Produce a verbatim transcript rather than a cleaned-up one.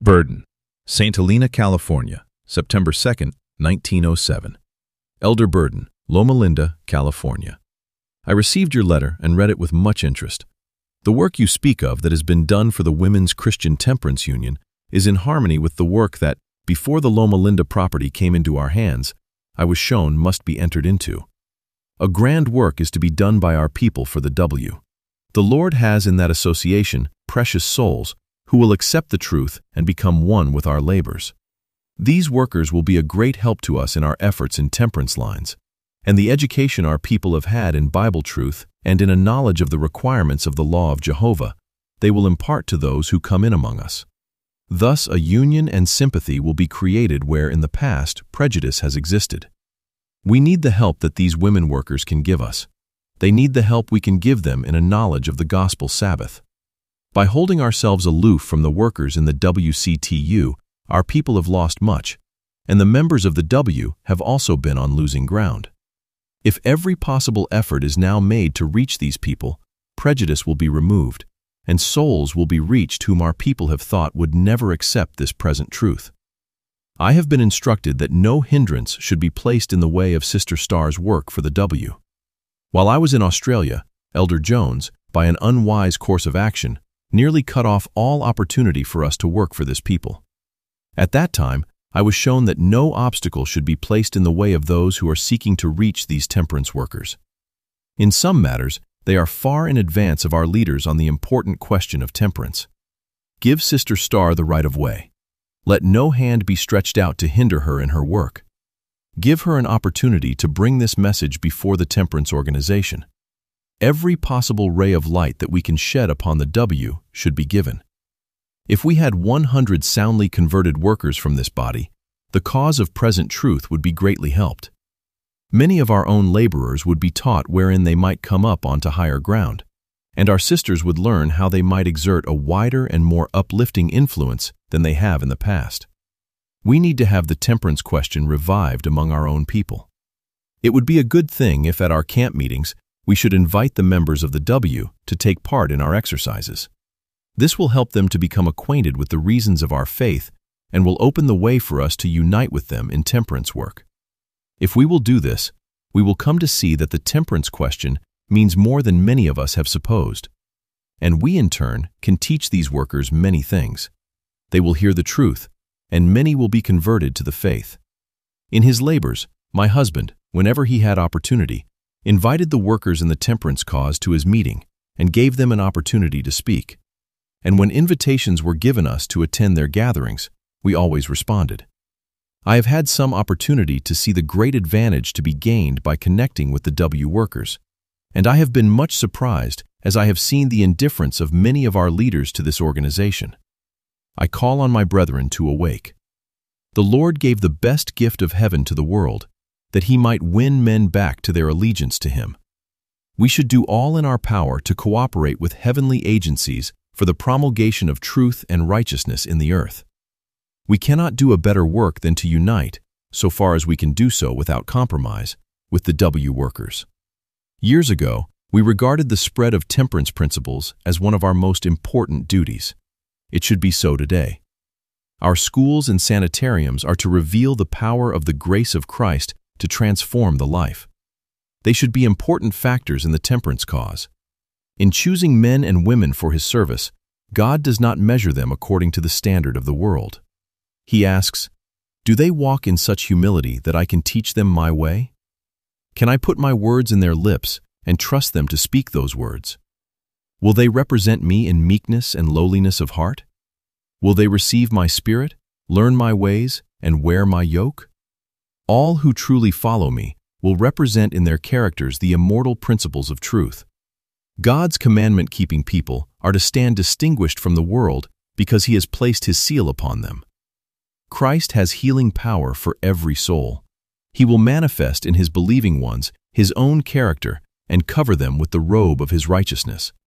Burden, Saint Helena, California, September second, nineteen oh seven. Elder Burden, Loma Linda, California. I received your letter and read it with much interest. The work you speak of that has been done for the Women's Christian Temperance Union is in harmony with the work that, before the Loma Linda property came into our hands, I was shown must be entered into. A grand work is to be done by our people for the W. The Lord has in that association precious souls who will accept the truth and become one with our labors. These workers will be a great help to us in our efforts in temperance lines, and the education our people have had in Bible truth and in a knowledge of the requirements of the law of Jehovah, they will impart to those who come in among us. Thus a union and sympathy will be created where in the past prejudice has existed. We need the help that these women workers can give us. They need the help we can give them in a knowledge of the gospel Sabbath. By holding ourselves aloof from the workers in the W C T U, our people have lost much, and the members of the W have also been on losing ground. If every possible effort is now made to reach these people, prejudice will be removed, and souls will be reached whom our people have thought would never accept this present truth. I have been instructed that no hindrance should be placed in the way of Sister Star's work for the W. While I was in Australia, Elder Jones, by an unwise course of action, nearly cut off all opportunity for us to work for this people. At that time, I was shown that no obstacle should be placed in the way of those who are seeking to reach these temperance workers. In some matters, they are far in advance of our leaders on the important question of temperance. Give Sister Star the right of way. Let no hand be stretched out to hinder her in her work. Give her an opportunity to bring this message before the temperance organization. Every possible ray of light that we can shed upon the W should be given. If we had one hundred soundly converted workers from this body, the cause of present truth would be greatly helped. Many of our own laborers would be taught wherein they might come up onto higher ground, and our sisters would learn how they might exert a wider and more uplifting influence than they have in the past. We need to have the temperance question revived among our own people. It would be a good thing if at our camp meetings we should invite the members of the W to take part in our exercises. This will help them to become acquainted with the reasons of our faith and will open the way for us to unite with them in temperance work. If we will do this, we will come to see that the temperance question means more than many of us have supposed. And we, in turn, can teach these workers many things. They will hear the truth, and many will be converted to the faith. In his labors, my husband, whenever he had opportunity, invited the workers in the temperance cause to his meeting and gave them an opportunity to speak. And when invitations were given us to attend their gatherings, we always responded. I have had some opportunity to see the great advantage to be gained by connecting with the W workers, and I have been much surprised as I have seen the indifference of many of our leaders to this organization. I call on my brethren to awake. The Lord gave the best gift of heaven to the world, that he might win men back to their allegiance to him. We should do all in our power to cooperate with heavenly agencies for the promulgation of truth and righteousness in the earth. We cannot do a better work than to unite, so far as we can do so without compromise, with the W workers. Years ago, we regarded the spread of temperance principles as one of our most important duties. It should be so today. Our schools and sanitariums are to reveal the power of the grace of Christ to transform the life. They should be important factors in the temperance cause. In choosing men and women for his service, God does not measure them according to the standard of the world. He asks, do they walk in such humility that I can teach them my way? Can I put my words in their lips and trust them to speak those words? Will they represent me in meekness and lowliness of heart? Will they receive my spirit, learn my ways, and wear my yoke? All who truly follow me will represent in their characters the immortal principles of truth. God's commandment-keeping people are to stand distinguished from the world because he has placed his seal upon them. Christ has healing power for every soul. He will manifest in his believing ones his own character and cover them with the robe of his righteousness.